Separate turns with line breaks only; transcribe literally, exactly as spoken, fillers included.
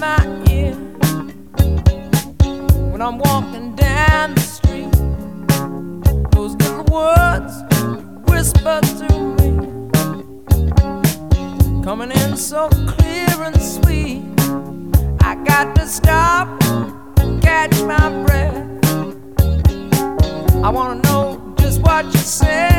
my ear when I'm walking down the street. Those little words whisper to me, coming in so clear and sweet. I got to stop, catch my breath. I wanna know just what you said.